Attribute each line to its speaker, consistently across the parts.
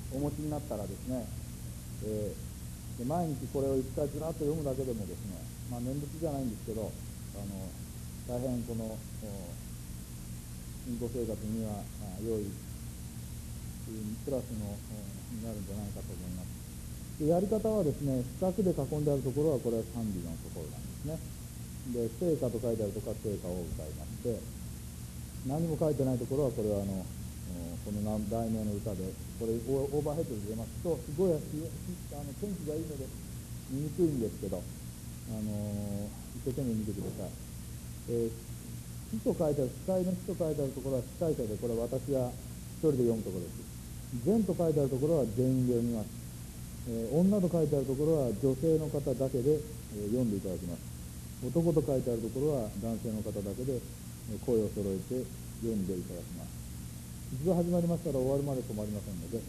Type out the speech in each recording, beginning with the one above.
Speaker 1: お持ちになったらですね、で毎日これを一回ずらっと読むだけでもですね、念仏じゃないんですけど、大変この信仰生活には良いプラスのになるんじゃないかと思います。でやり方はですね、四角で囲んであるところはこれは賛美のところなんですね。で聖歌と書いてあるところは聖歌を歌いまして、何も書いてないところはこれはこの題名の歌で、これオーバーヘッドで出ますとすごい天気がいいので見にくいんですけど、一生懸命見てください。死と書いてある、司会の死と書いてあるところは司会者で、これは私が一人で読むところです。善と書いてあるところは全員で読みます。女と書いてあるところは女性の方だけで、読んでいただきます。男と書いてあるところは男性の方だけで、声を揃えて読んでいただきます。一度始まりましたら終わるまで止まりませんので、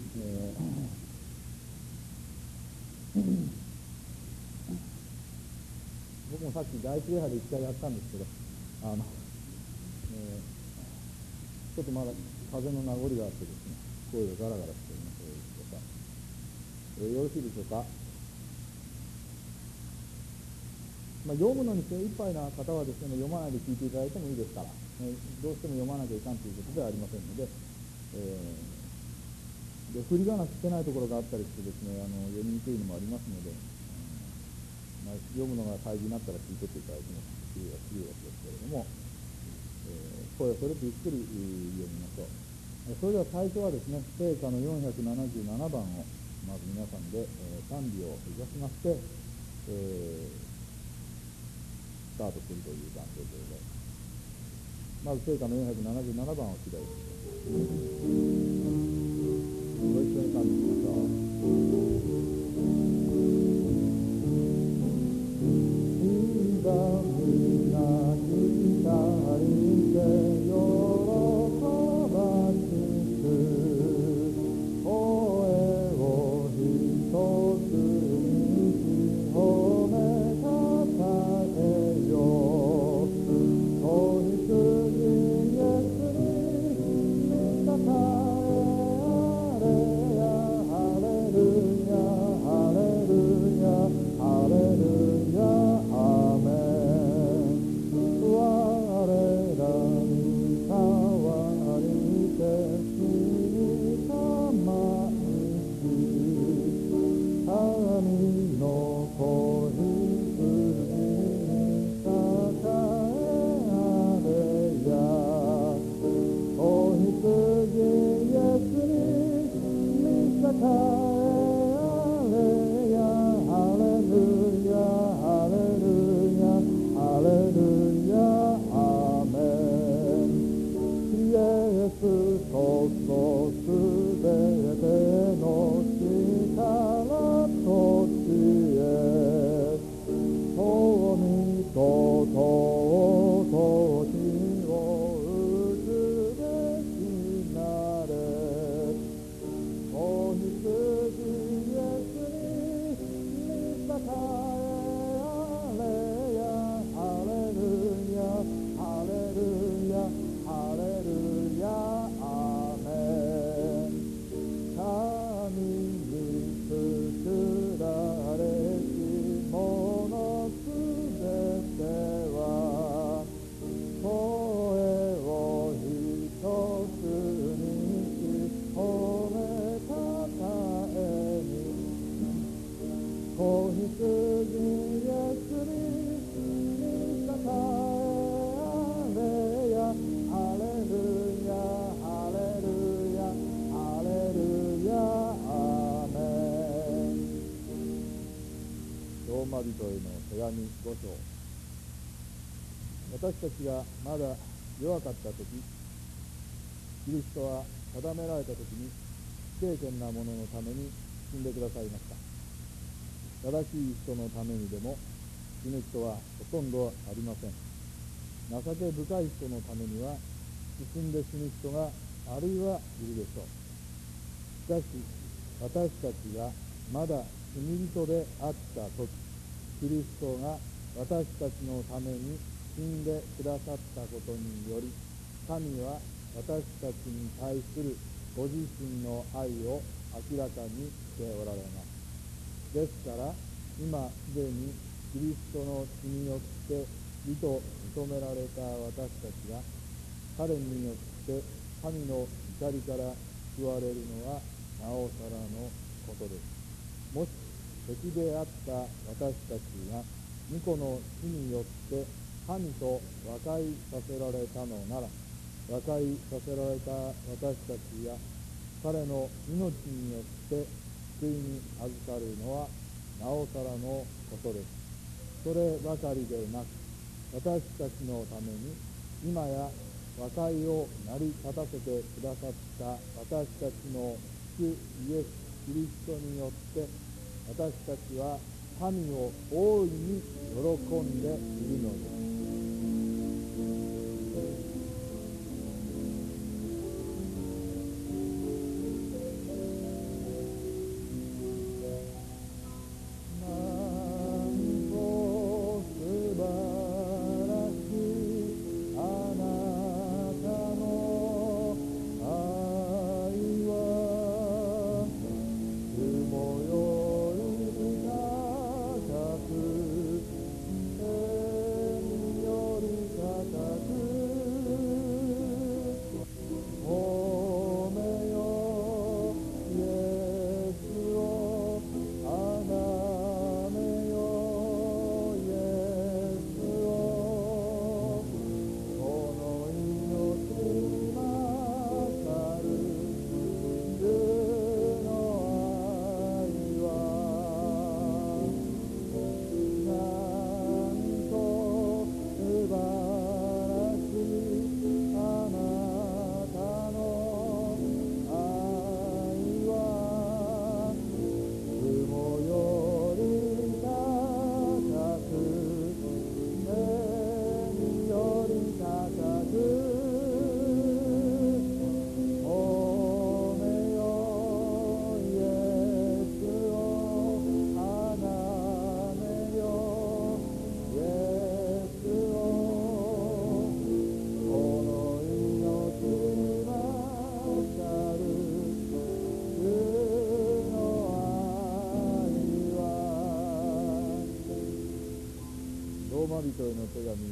Speaker 1: 僕もさっき第一礼拝で一回やったんですけど、ちょっとまだ風の名残があってですね、声がガラガラしております。よろしいでしょうか。読むのに精一杯な方はですね、読まないで聞いていただいてもいいですから、どうしても読まなきゃいかんということではありませんので、で振り仮名つけないところがあったりしてですね、読みにくいのもありますので、読むのが大事になったら聞いてっていただいてもいいわけですけれども、声をそれとゆっくり読みましょう。それでは最初はですね、聖歌の477番をまず皆さんで、賛美をいたしまして、スタートするという段階でございます。まず聖歌の477番を開いてみましょう。ご一緒に賛美しましょう。人への手紙5章。私たちがまだ弱かったとき、キリストは定められたときに不経験な者のために死んでくださいました。正しい人のためにでも死ぬ人はほとんどありません。情け深い人のためには進んで死ぬ人があるいはいるでしょう。しかし私たちがまだ罪人であったとき、キリストが私たちのために死んでくださったことにより、神は私たちに対するご自身の愛を明らかにしておられます。ですから今すでにキリストの血によって義と認められた私たちが彼によって神の怒りから救われるのはなおさらのことです。もし敵であった私たちが御子の死によって神と和解させられたのなら、和解させられた私たちや彼の命によって救いに預かるのはなおさらのことです。そればかりでなく、私たちのために今や和解を成り立たせてくださった私たちの主イエス・キリストによって私たちは神を大いに喜んでいるのです。ローマ人への手紙8章、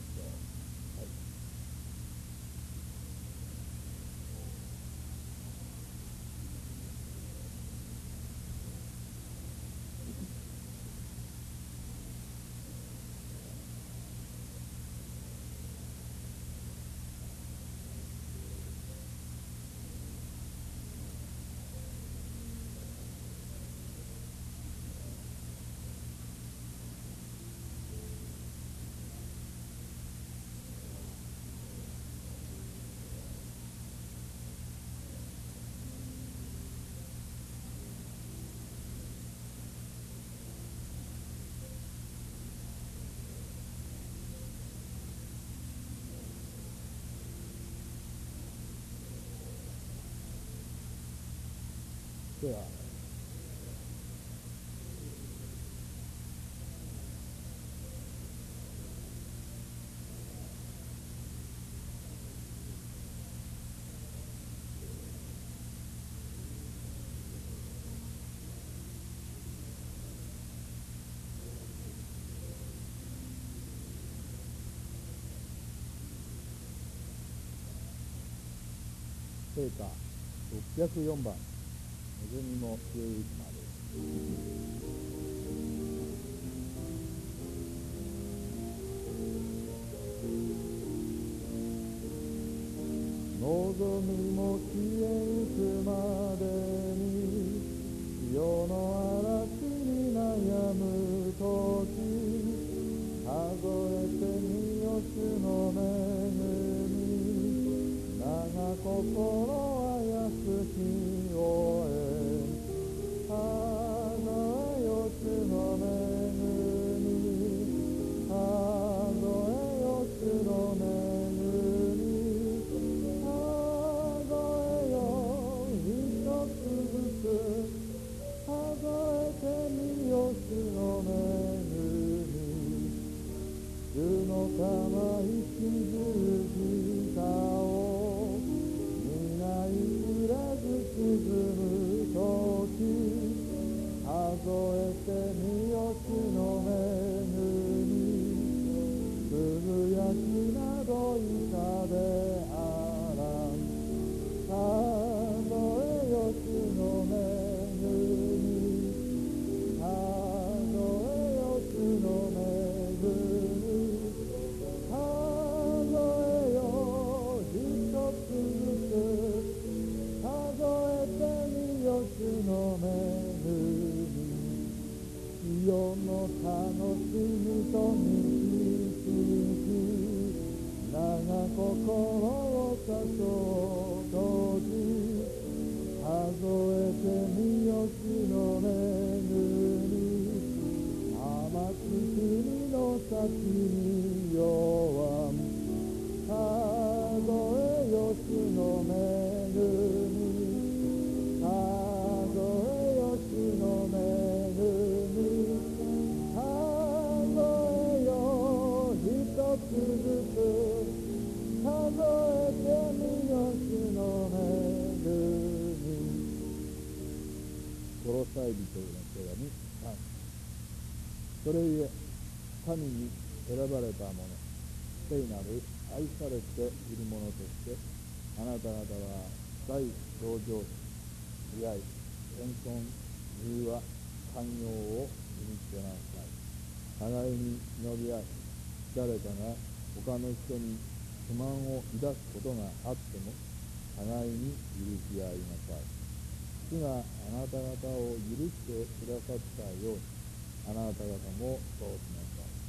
Speaker 1: では聖歌604番恵みも強いまで。望みも消えゆくまでに世の嵐に悩むとき数えてみよ主の恵み長心あやす日を得数えよ主の恵み数えよ主の恵み数えよ主の恵み、甘く国の先に弱む、数えよ主の恵み、数えよ主の恵み、数えよ一つずつ、数えてみよ主の恵み。コロサイ人への手紙3。それゆえ神に選ばれた者、聖なる愛されている者として、あなた方は大同情し、慈愛、謙遜、柔和、寛容を身につけなさい。互いに忍び合い、誰かが他の人に不満を抱くことがあっても、互いに許し合いなさい。主があなた方を許してくださったように、あなた方もそうしなさい。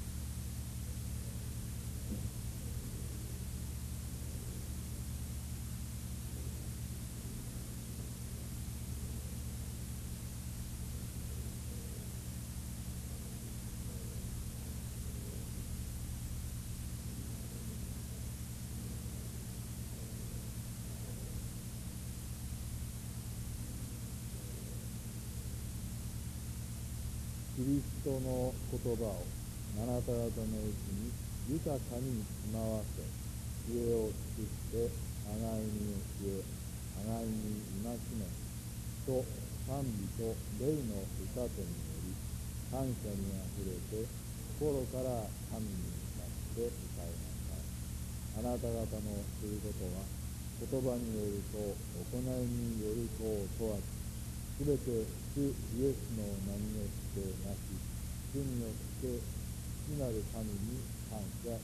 Speaker 1: キリストの言葉をあなた方のうちに豊かに住まわせ、知恵を尽くして互いに教え、互いに戒め、と賛美と霊の歌とにより、感謝にあふれて心から神に向かって歌いなさい。あなた方のすることは、言葉によると行いによるとを問わず、すべて主イエスの名によってなし、主によって父なる神に感謝しなさい。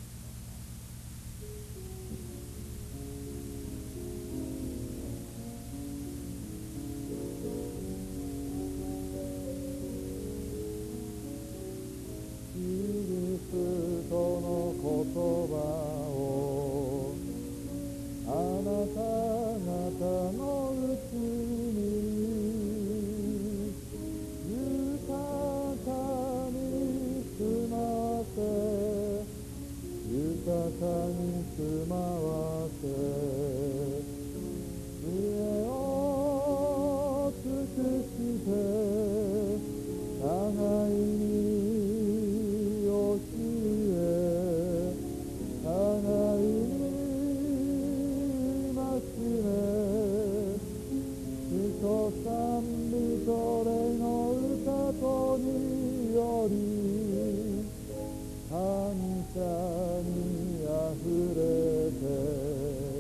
Speaker 1: キリストの言葉をあなた方のうちに豊かに住まわせ、豊かに住まわせ、知恵を尽くして互いに教え、互いに戒め、主と賛美と霊の歌とにより、感謝にあふれて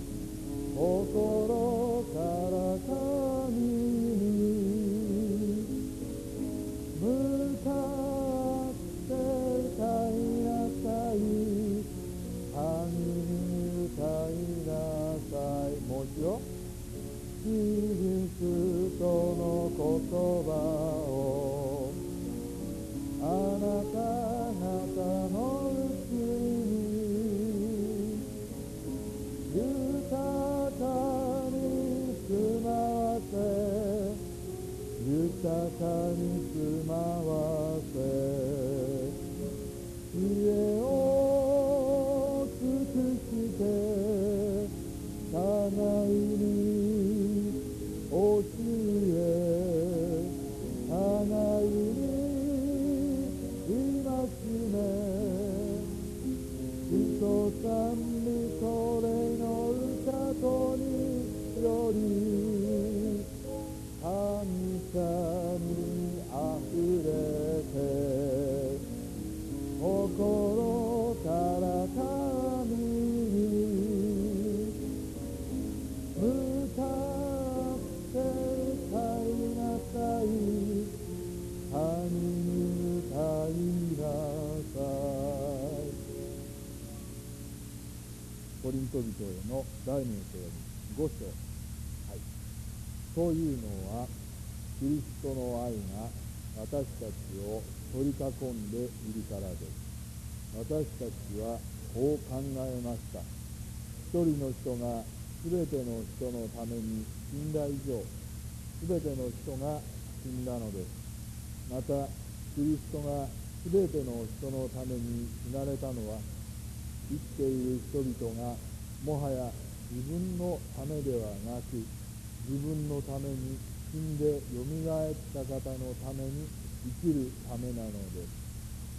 Speaker 1: 心から神に向かって歌いなさい。神に歌いなさい。もう一度。キリストの言葉をあなた方のうちに豊かに住まわせ、豊かに住まわせ、知恵を尽くして互いに教え、互いに戒め、主と賛美と霊の歌とにより、感謝にあふれて心から神に向かって歌いなさい。神に歌いなさい。コリント人への第二の手紙5章。はい。というのは、キリストの愛が私たちを取り囲んでいるからです。私たちはこう考えました。一人の人がすべての人のために死んだ以上、すべての人が死んだのです。またキリストがすべての人のために死なれたのは、生きている人々がもはや自分のためではなく、自分のために死んでよみがえった方のために生きるためなのです。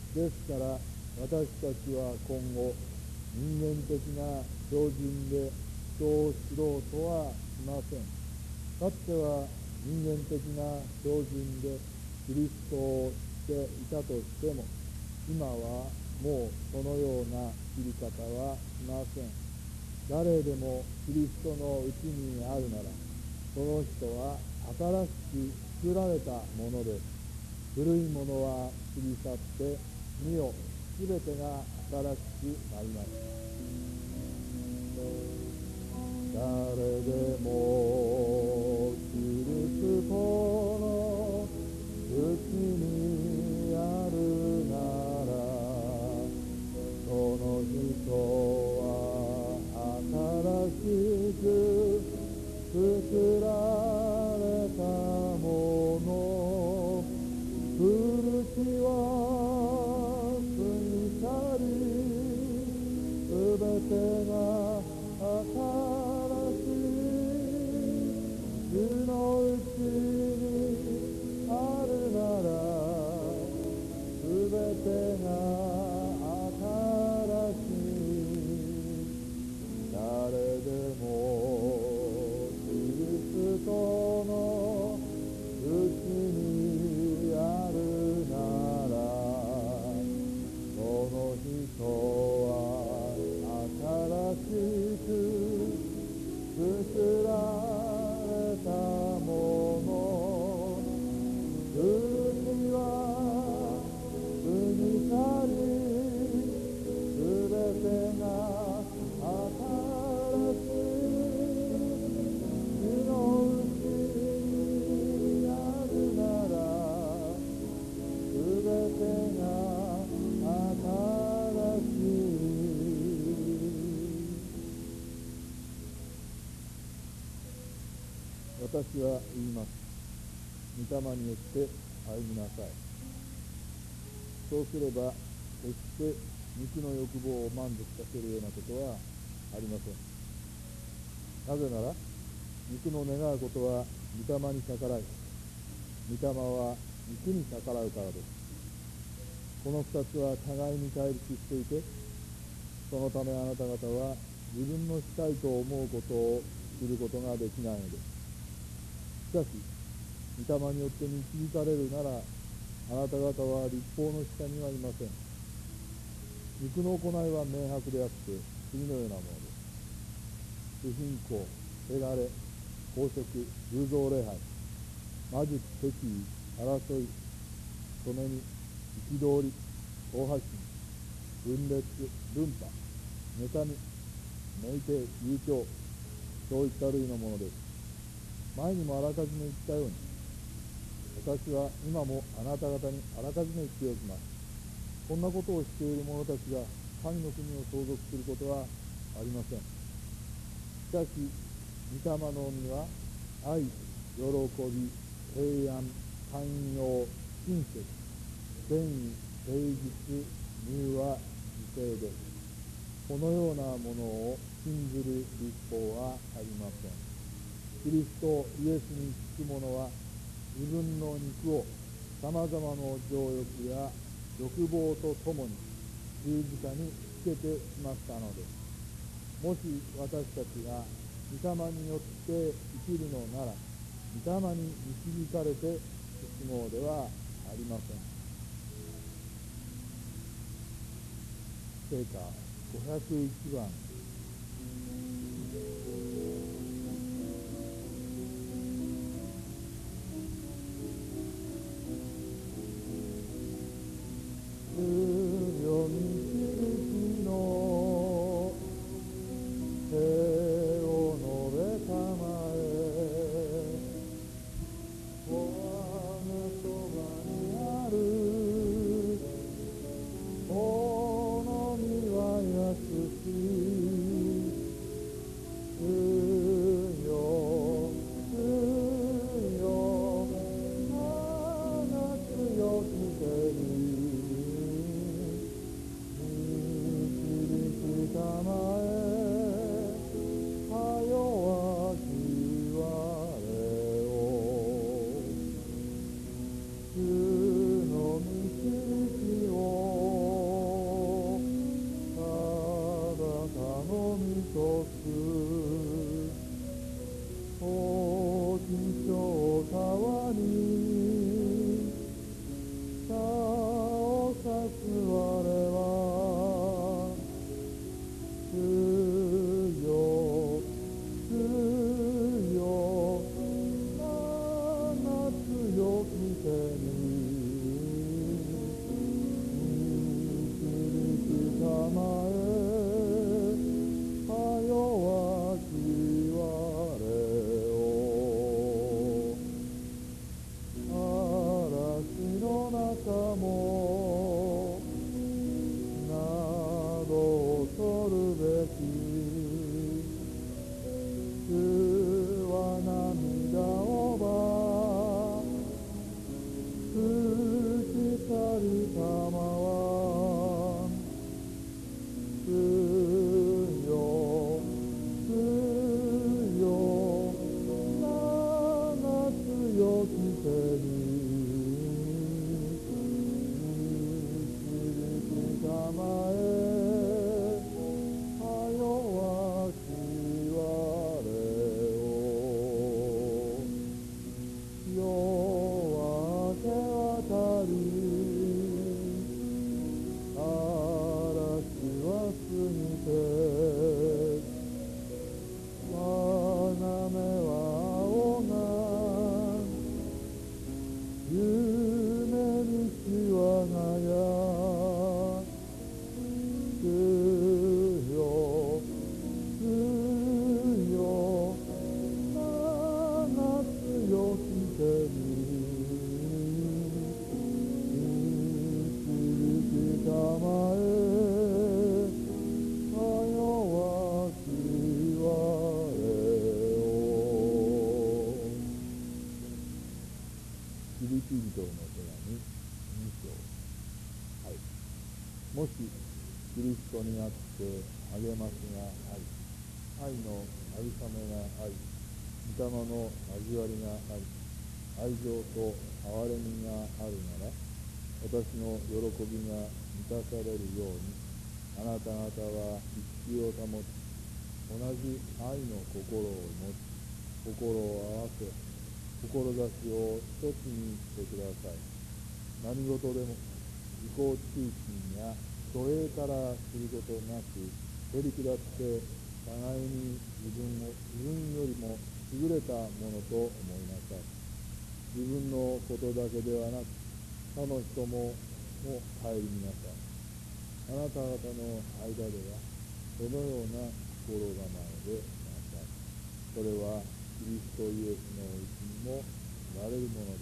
Speaker 1: ですから私たちは今後、人間的な標準で人を知ろうとはしません。かつては人間的な標準でキリストを知っていたとしても、今はもうそのような知り方はしません。誰でもキリストのうちにあるなら、その人は新しく作られたものです。古いものは過ぎ去って、見よ、すべてが新しくなります。誰でもキリストのうちにあるなら、その人は新しく作られたもの、古きは過ぎ去り、すべてが新しい。主のうちにあるなら、すべてが新しい。誰でもキリストのうちにあるなら、その人は新しく作られたもの、古きは過ぎ去り、すべてが新しい。主のうちにあるなら、すべてが新しい。私は言います。御霊によって歩みなさい。そうすれば、決して肉の欲望を満足させるようなことはありません。なぜなら、肉の願うことは御霊に逆らい、御霊は肉に逆らうからです。この二つは互いに対立していて、そのためあなた方は自分のしたいと思うことをすることができないのです。しかし、御霊によって導かれるなら、あなた方は律法の下にはいません。肉の行いは明白であって、次のようなものです。不信仰、汚れ、公職、偶像礼拝、魔術、敵意、争い、止めに、憤り、好発心、分裂、分派、妬み、酩酊、遊興、そういった類のものです。前にもあらかじめ言ったように、私は今もあなた方にあらかじめ言っておきます。こんなことをしている者たちが神の国を相続することはありません。しかし、御霊の実は愛、喜び、平安、寛容、親切、善意、誠実、柔和、自制です。このようなものを信ずる律法はありません。キリストイエスにつく者は、自分の肉をさまざまな情欲や欲望とともに十字架につけてしまったのです。もし私たちが御霊によって生きるのなら、御霊に導かれて進もうではありません。聖歌501番。 リピ人への手紙2章。はい。もしキリストにあって励ましがあり、愛の慰めがあり、御霊の交わりがあり、愛情と憐れみがあるなら、私の喜びが満たされるように、あなた方は一致を保ち、同じ愛の心を持ち、心を合わせ、志を一つにしてください。何事でも自己中心や虚栄からすることなく、へり下って互いに自分よりも優れたものと思いなさい。自分のことだけではなく、他の人も顧みなさい。あなた方の間ではそのような心構えでなさい。それはキリストイエスのうちにもなれるものです。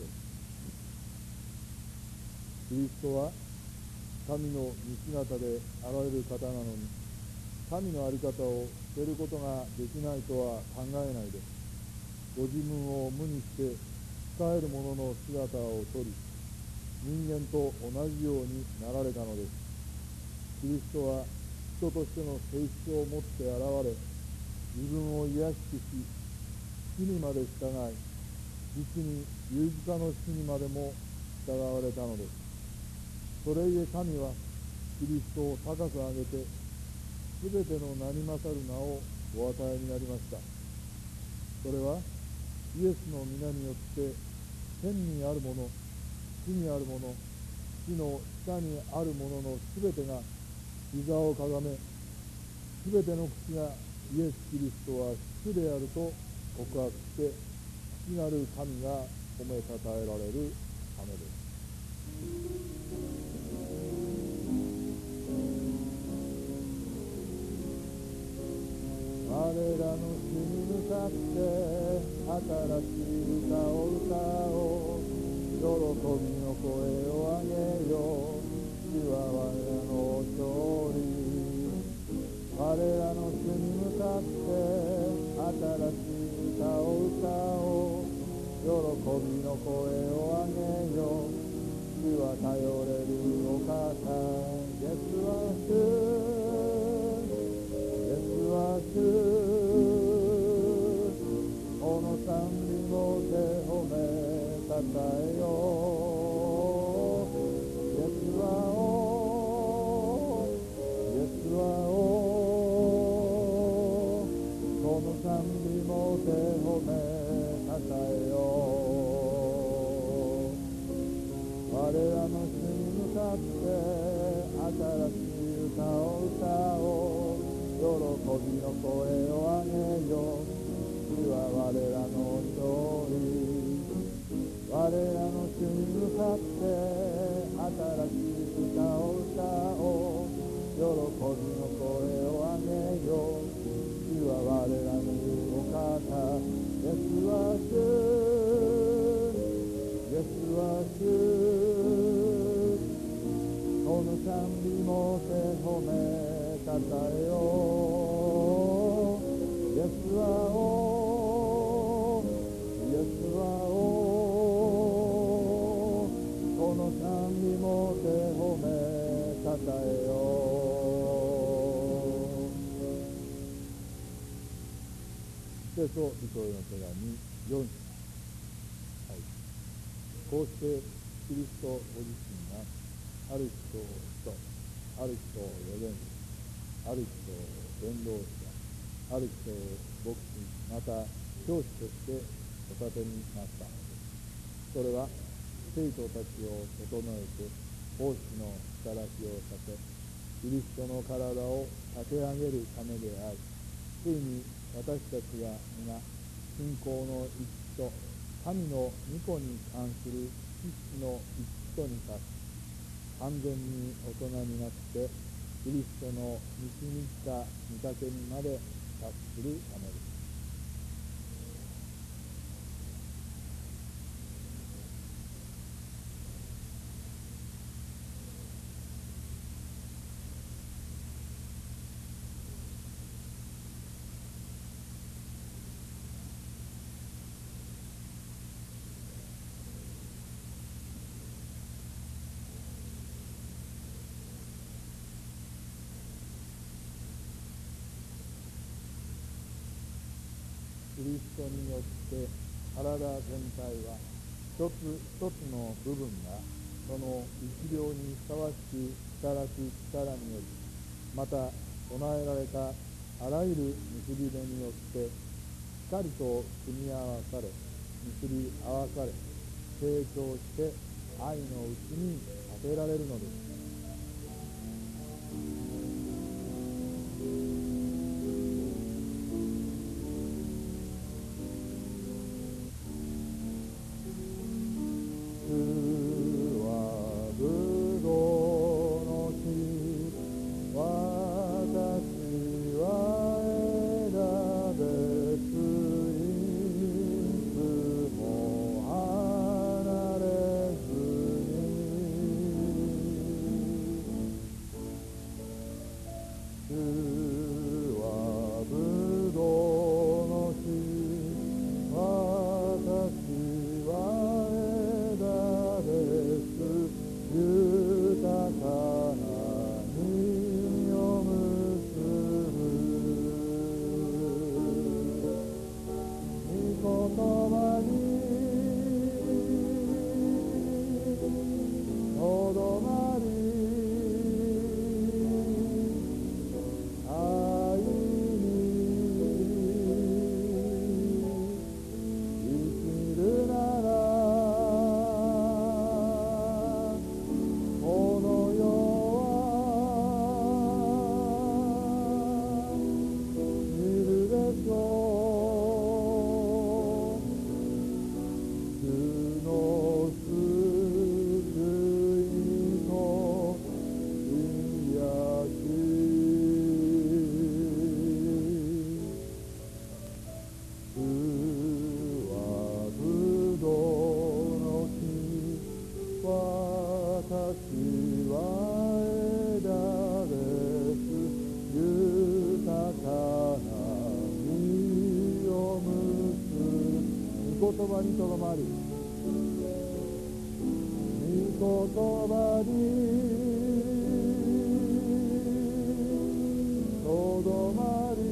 Speaker 1: キリストは神の見姿であられる方なのに、神の在り方を捨てることができないとは考えないで、ご自分を無にして仕える者の姿をとり、人間と同じようになられたのです。キリストは人としての性質を持って現れ、自分を卑しくし、死にまで従い、実に十字架の死にまでも従われたのです。それゆえ神はキリストを高く上げて、すべての名に勝る名をお与えになりました。それはイエスの皆によって天にあるもの、地にあるもの、地の下にあるもののすべてが膝をかがめ、すべての口がイエス・キリストは主であると告白して、父なる神が褒めたたえられるためです。我らの主に向かって新しい歌を歌おう。喜びの声を上げよう。主は我らの勝利。我らの主に向かって新しい歌を歌おう。喜びの声を上げよう。主は頼れるお方。イエスは主、イエスは主。この賛美も手褒めたたえよう。イエスは王、イエスは王。この賛美も手褒めたたえよう。我らの主に向かって新しい歌を歌おう。喜びの声を上げよう。主は我らの勝利。我らの主に向かって新しい歌を歌おう。喜びの声を上げよう。主は我らのお方。イエスは主、イエスは主。この賛美も手褒めたたえよう。イエスは王、イエスは王。この賛美も手褒めたたえよう。エペソ人への手紙4章。はい。こうしてキリストご自身がある人を人、ある人を預言者、ある人を伝道者、ある人を牧師、また教師としてお立てになったのです。それは生徒たちを整えて奉仕の働きをさせ、キリストの体を立て上げるためであり、ついに私たちが皆信仰の一致と神の御子に関する知識の一致とに達し、完全に大人になってキリストの導きた御丈にまで達するためです。 リストによって体全体は一つ一つの部分がその一両にふさわしく働く力により、また備えられたあらゆる結び目によってしっかりと組み合わされ、結び合わされ、成長して愛のうちに立てられるのです。御言葉にとどまり、御言葉にとどまり、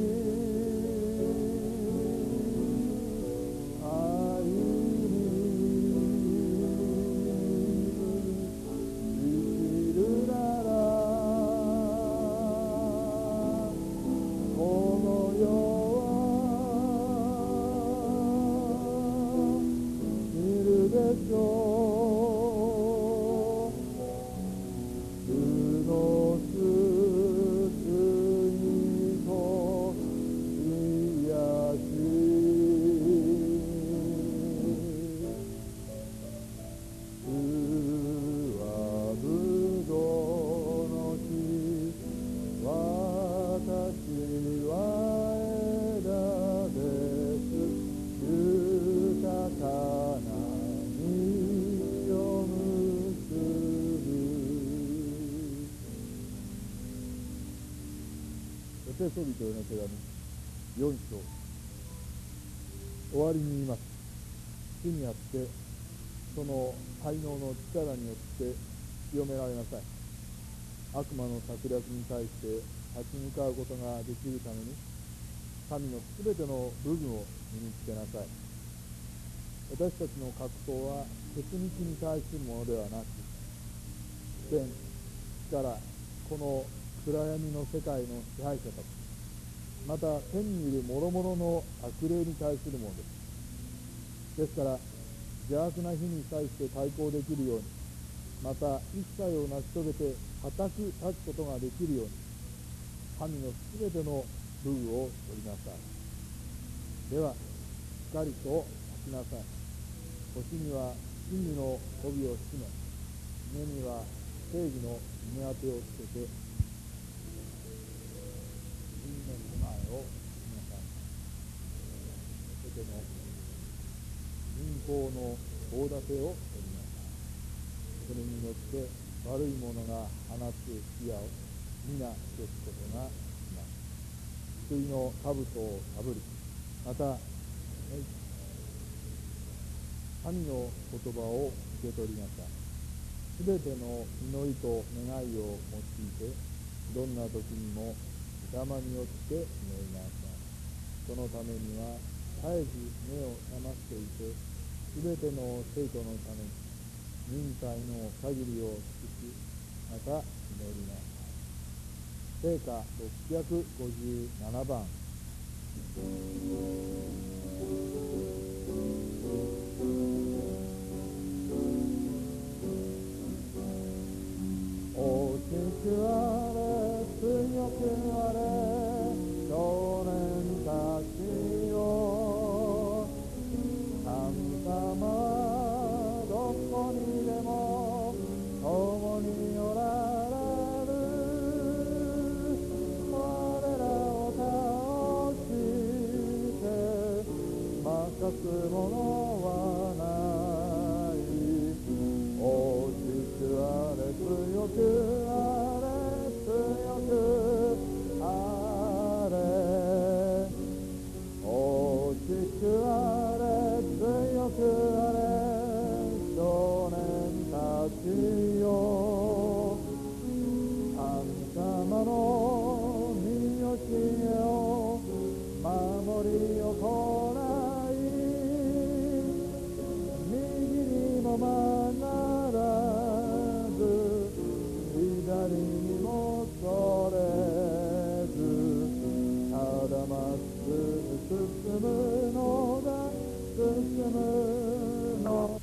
Speaker 1: 愛に生きるなら、この世でしょう。主の救いと癒し、主はぶどうの木、私は枝です。豊かなエペソビトへの手紙4章、終わりに言います。主にあってその才能の力によって清められなさい。悪魔の策略に対して立ち向かうことができるために、神のすべての武具を身につけなさい。私たちの格闘は血肉に対するものではなく、天、力、この暗闇の世界の支配者たち、また天にいる諸々の悪霊に対するものです。ですから邪悪な日に対して対抗できるように、また一切を成し遂げて固く立つことができるように、神のすべての武具を取りなさい。ではしっかりと立ちなさい。腰には真理の帯を締め、目には正義の胸当てをつけて、真の備えをしなさい。そしての信仰の大盾を取りなさい。それによって悪い者が放つ火矢を皆消すことがします。救いの兜をかぶり、また神の言葉を受け取りなさい。すべての祈りと願いを用いて、どんな時にも御霊によって祈りなさい。そのためには絶えず目を覚ましていて、すべての生徒のために忍耐の限りを尽くし、また祈りなさい。聖歌657番。大きくあれ、強くあれ、少年たちよ。神様はどこにでも共におられる。我らを倒して任すものはない。大きくあれ、強くあれ、強くあれ。大きくあれ、強くあれ、少年たちよ。神様の見教えを守り行い、右にも曲がらず、左にもそれず、ただまっすぐ進むのだ、進むの。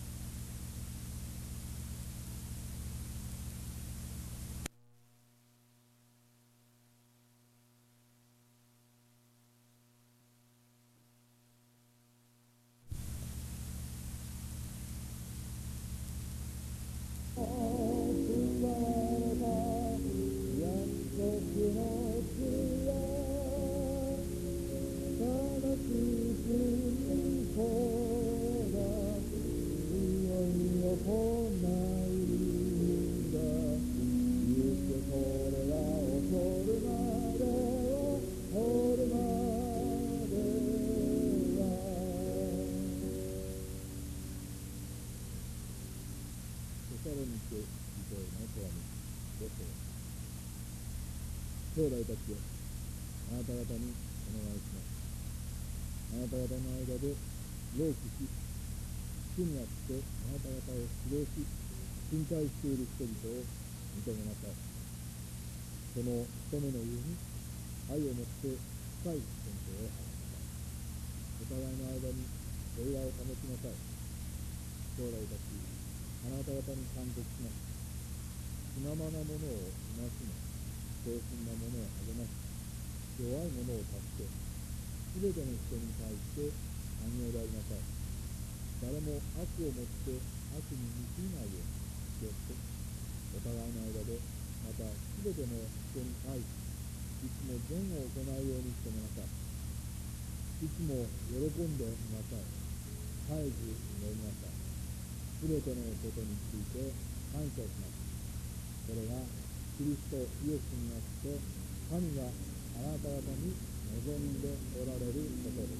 Speaker 1: 兄弟たちよ、あなた方にお願いします。あなた方の間で労苦し、主にあってあなた方を指導し、信頼している人々を認めなさい。その務めの上に愛をもって深い尊敬を払いなさい。お互いの間に平和を保ちなさい。兄弟たち、あなた方に勧告します。気ままなものを戒め、強心なものを励まし、弱いものを助け、すべての人に対して寛容でありなさい。誰も悪をもって悪に見過ぎないように気をつけ、お互いの間で、またすべての人に対し、いつも善を行うように努めなさい。いつも喜んでいなさい。絶えず祈りなさい。すべてのことについて感謝します。これがキリストイエスによって神があなた方に望んでおられることです。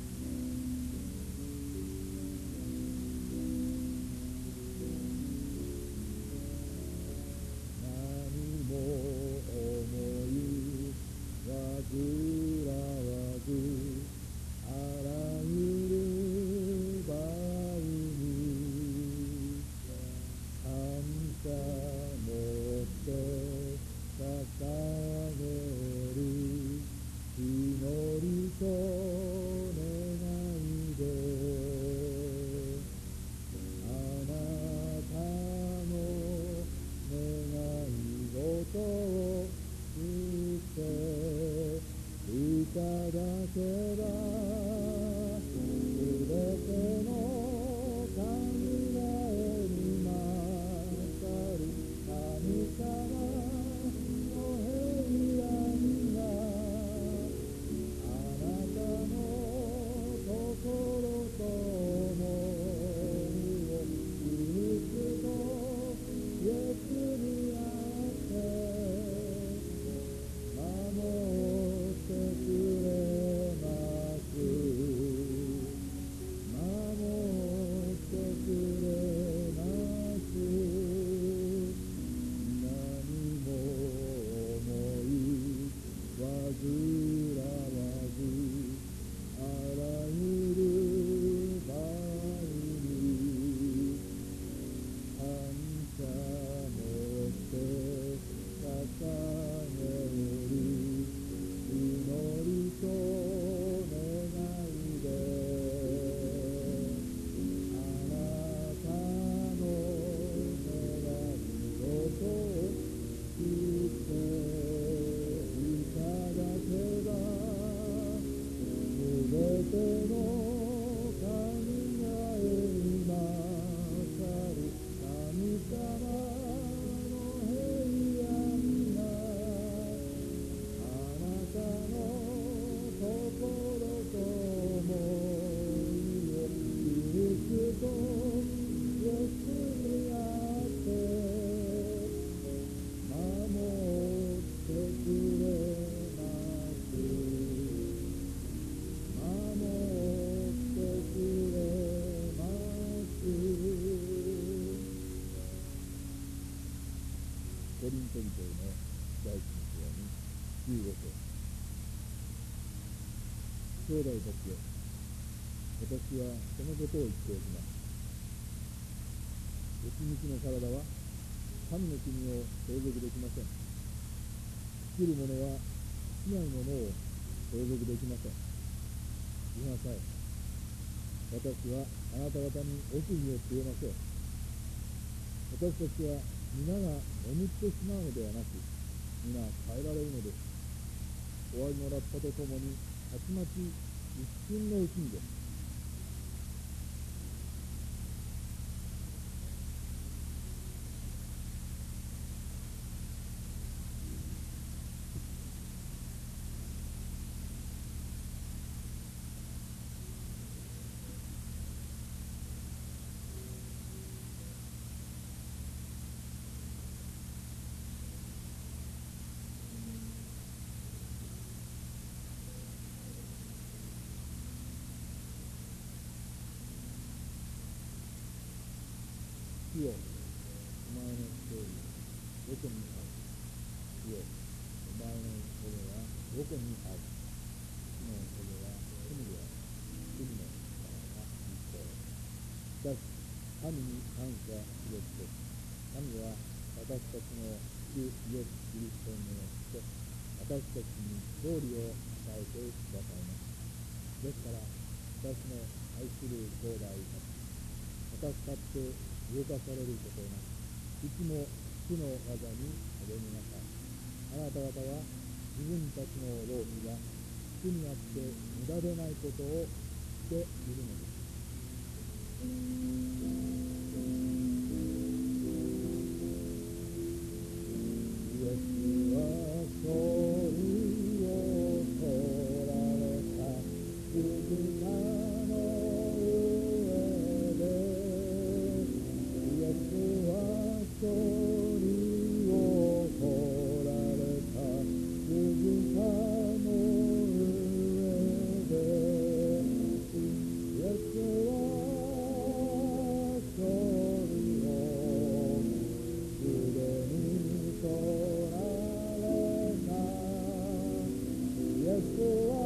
Speaker 1: 何も思い煩わず、あらゆる場合に感謝もって捧げる祈りと願いリント人への第一の手紙15章。兄弟たちよ、私はそのことを言っておきます。内向きの体は神の国を相続できません。生きる者は死ないものを相続できません。今さえ私はあなた方に奥義を告げましょう。私たちは皆が眠ってしまうのではなく、皆変えられるのです。終わりのラッパとともにたちまち一瞬のうちにです。主よ、お前の勝利どこにある。主よ、お前の骨はどこにある。主の骨は罪である。罪の力は一方。しかし、神に感謝すべきです。神は私たちの主イエス・キリストによって私たちに勝利を与えてくださいます。ですから、私の愛する兄弟たち、私だって動かされることなく、いつも主の技に励みなさい。あなた方は自分たちの労苦が主にあって無駄でないことをしているのです。イエスは勝利を取られた十字架の勝利を取られた十字架の上で、イエスは勝利をすでに取られた。イエスは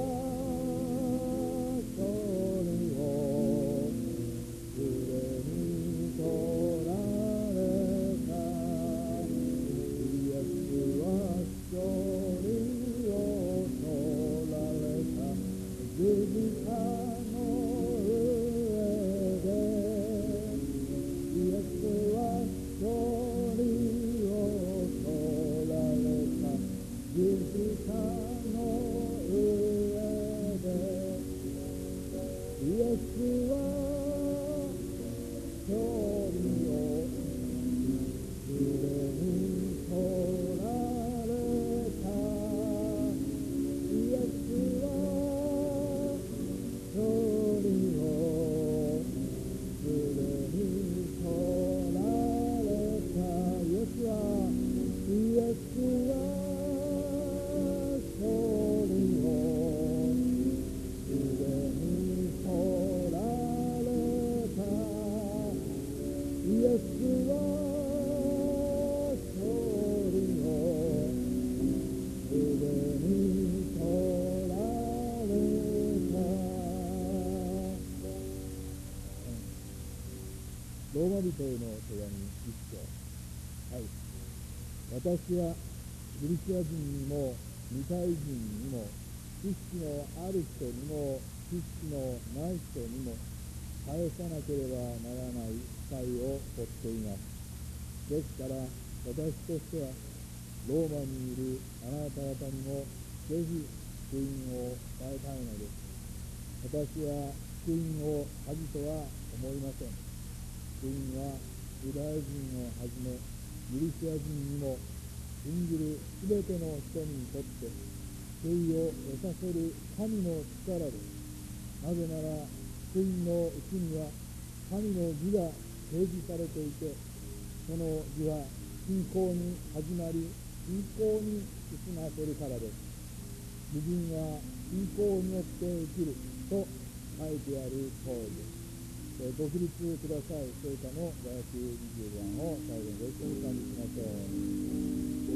Speaker 1: 勝利をすでに取られた。勝利を取られた十字架の上で、イエスは勝利を取られた十字架の上で、イエスは勝利をすでに取られた。イエスは勝利をすでに取られた。イエスは勝利をすでに取られた。イエスは勝利をすでに取られた。ローマ人への手紙一章。はい。私はギリシャ人にも未開人にも知識のある人にも知識のない人にも返さなければならない祭を負っています。ですから私としてはローマにいるあなた方にもぜひ福音を伝えたいのです。私は福音を恥とは思いません。福音はユダヤ人をはじめギリシャ人にも信じるすべての人にとって救いを得させる神の力です。なぜなら福音のうちには神の義が掲示されていて、その義は信仰に始まり信仰に進ませるからです。義人は信仰によって生きると書いてある通りです。ご起立ください。聖歌の520番を最後にご一緒に賛美しましょう。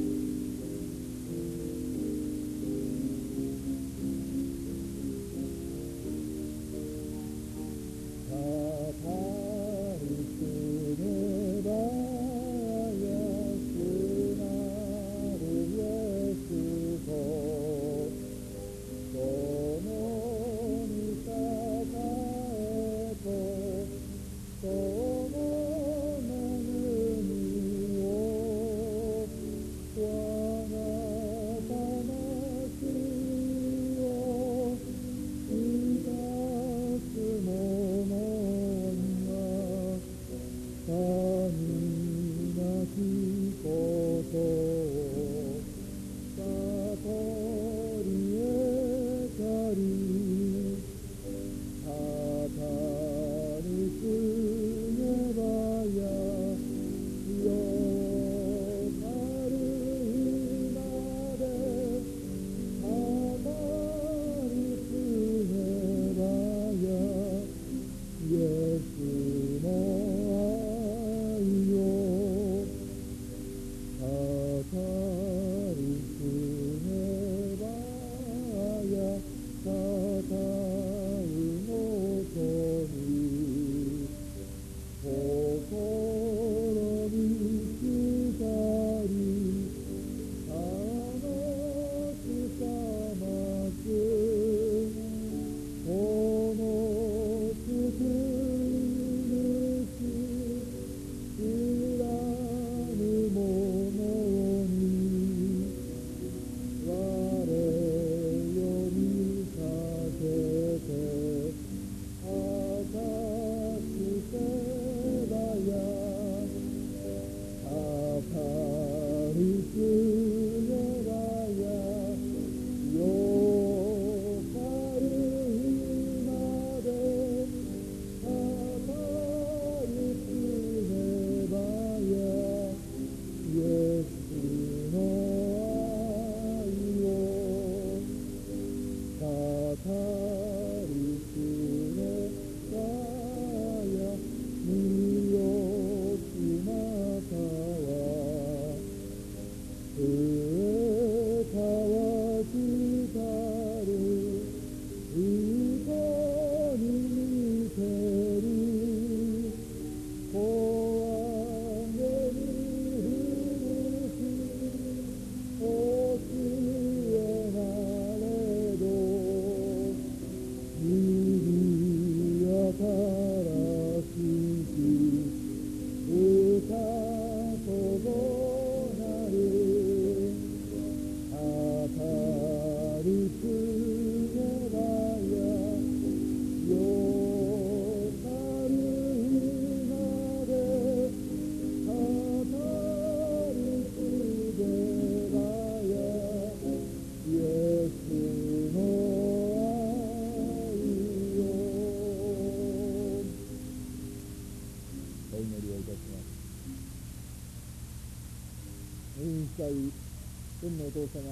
Speaker 1: 天のお父様、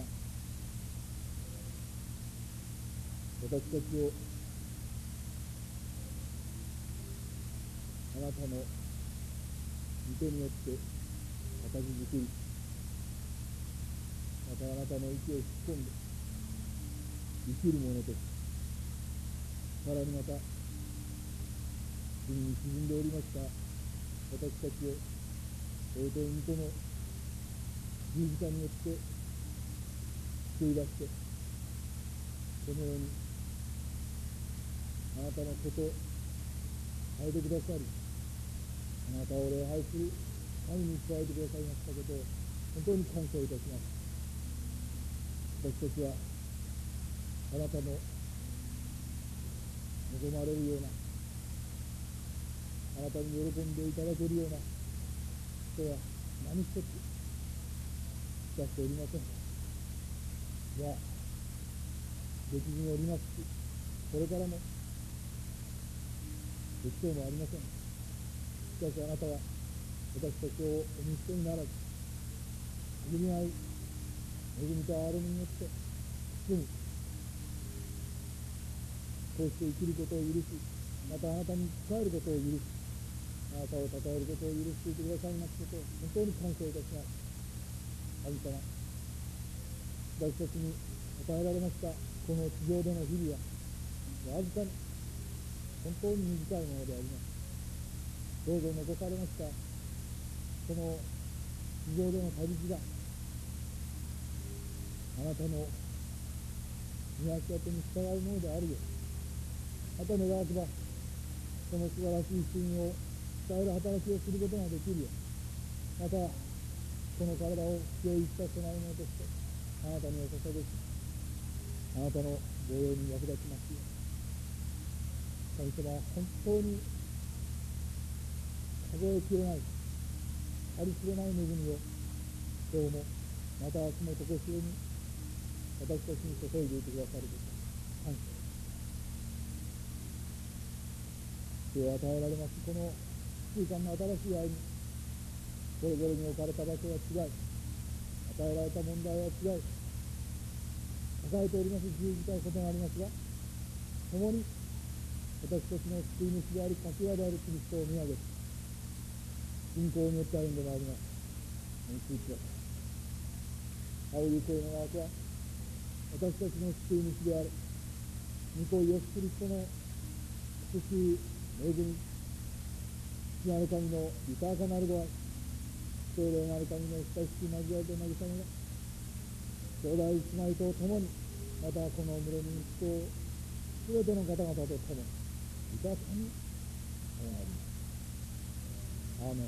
Speaker 1: 私たちをあなたの御手によって形作り、またあなたの息を引き込んで生きるものとし、さらにまた海に沈んでおりました私たちを尊い御子の十字架によって救い出して、このようにあなたのことを変えてくださり、あなたを礼拝する神に加えてくださいましたことを本当に感謝いたします。私たちはあなたの望まれるような、あなたに喜んでいただけるような人は何一つ出しておりません。いや、できずにおりますし、これからもできそうもありません。しかしあなたは私たちをお見捨てにならず、恵み合い、恵みと憐れみによって包み、こうして生きることを許し、またあなたに仕えることを許し、あなたを称えることを許していてくださいますことを本当に感謝いたします。神様、 私たちに与えられましたこの地上での日々はわずかに本当に短いものであります。どうぞ残されましたこの地上での旅路があなたの見足当てに従うものであるよう、また願わくばその素晴らしい福音を伝える働きをすることができるよう、またこの体を清いした備え物としてあなたにお捧げし、あなたの御用に役立ちますよう、神様は本当に数えきれない、ありきれない恵みを今日もまた明日もとこしえに私たちに注いでいてくださること感謝です。今日与えられますこの1週間の新しい歩み、それぞれに置かれた場所は違い、与えられた問題は違い、抱えております十字架は異なりますが、共に私たちの救い主であり頭であるキリストを見上げて信仰によって歩んでまいります。お救いください。青い声の枠は私たちの救い主である御子イエスキリストの美しい恵み、父なる神の豊かなるご愛、聖霊なる神の親しき交わりと慰めが兄弟姉妹と共に、またこの群れに人をすべての方々と共に豊かにお願いします。アーメン。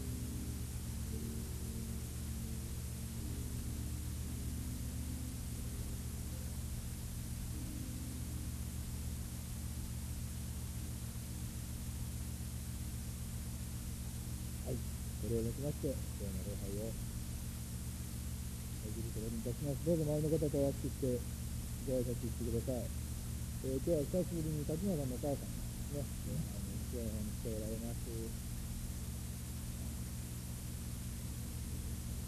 Speaker 1: はい、これをもちまして今日の礼拝をお送りするようにいたします。どうぞ周りの方とお握手してご挨拶してください。今日は久しぶりに立花さんのお母さんですね、礼拝に来ておられます。